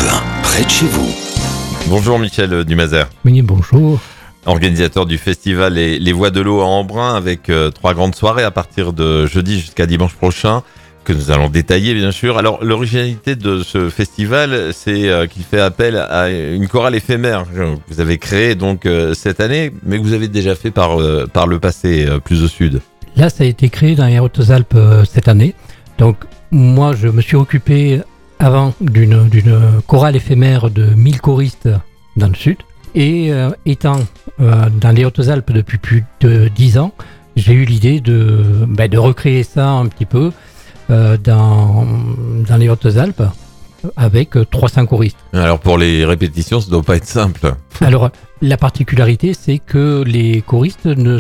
Alpe 1, près de chez vous. Bonjour Michel Dumazer, Oui, bonjour. organisateur du festival Les Voix de l'eau à Embrun avec 3 grandes soirées à partir de jeudi jusqu'à dimanche prochain que nous allons détailler bien sûr. Alors l'originalité de ce festival, c'est qu'il fait appel à une chorale éphémère que vous avez créée donc cette année, mais que vous avez déjà fait par le passé plus au sud. Là, ça a été créé dans les Hautes-Alpes cette année. Donc, moi, je me suis occupé avant d'une chorale éphémère de 1000 choristes dans le sud. Et étant dans les Hautes-Alpes depuis plus de 10 ans, j'ai eu l'idée de recréer ça un petit peu dans les Hautes-Alpes avec 300 choristes. Alors pour les répétitions, ça doit pas être simple. Alors, la particularité, c'est que les choristes ne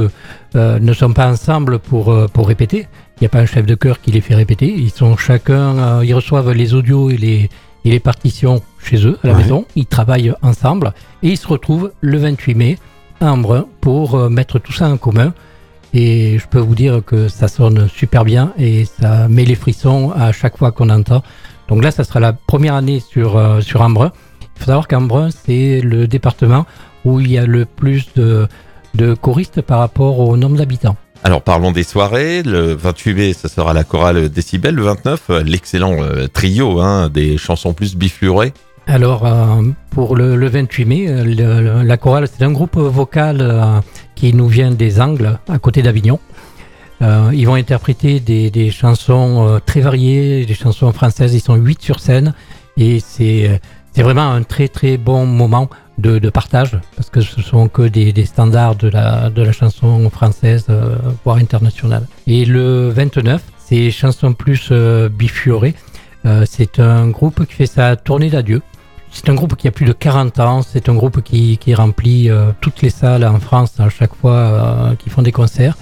sont pas ensemble pour répéter. Il n'y a pas un chef de chœur qui les fait répéter. Ils sont chacun, ils reçoivent les audios et les partitions chez eux, à la maison. Ils travaillent ensemble et ils se retrouvent le 28 mai à Embrun pour mettre tout ça en commun. Et je peux vous dire que ça sonne super bien et ça met les frissons à chaque fois qu'on entend. Donc là, ça sera la première année sur Embrun. Il faut savoir qu'Embrun, c'est le département où il y a le plus de choristes par rapport au nombre d'habitants. Alors parlons des soirées. Le 28 mai, ça sera la chorale Décibel. Le 29, l'excellent trio des chansons plus bifurées. Alors, pour le 28 mai, la chorale, c'est un groupe vocal qui nous vient des Angles, à côté d'Avignon. Ils vont interpréter des chansons très variées, des chansons françaises. Ils sont 8 sur scène et c'est vraiment un très très bon moment de partage parce que ce sont que des standards de la chanson française, voire internationale. Et le 29, c'est chansons plus bifurées. C'est un groupe qui fait sa tournée d'adieu. C'est un groupe qui a plus de 40 ans. C'est un groupe qui remplit toutes les salles en France à chaque fois qu'ils font des concerts.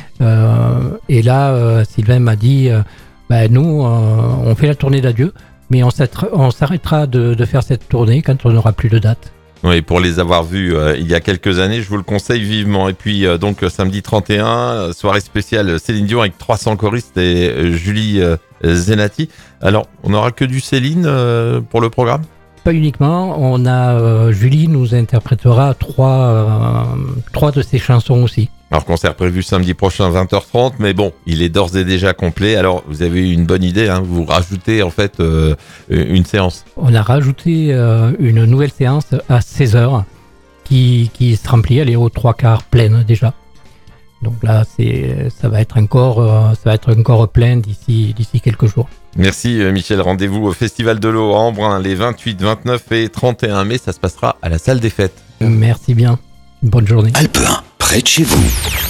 Et là, Sylvain m'a dit, nous, on fait la tournée d'adieu, mais on s'arrêtera de faire cette tournée quand on n'aura plus de date. Oui, pour les avoir vus il y a quelques années, je vous le conseille vivement. Et puis donc samedi 31, soirée spéciale Céline Dion avec 300 choristes et Julie Zenati. Alors, on n'aura que du Céline pour le programme ? Pas uniquement, on a Julie nous interprétera trois de ses chansons aussi. Alors, concert prévu samedi prochain 20h30, mais bon, il est d'ores et déjà complet. Alors, vous avez eu une bonne idée, vous rajoutez en fait une séance. On a rajouté une nouvelle séance à 16h qui se remplit, elle est aux 3/4 pleine déjà. Donc là, ça va être encore plein d'ici quelques jours. Merci Michel, rendez-vous au Festival de l'eau à Embrun les 28, 29 et 31 mai, ça se passera à la salle des fêtes. Merci bien, bonne journée. Alpe 1, près de chez vous.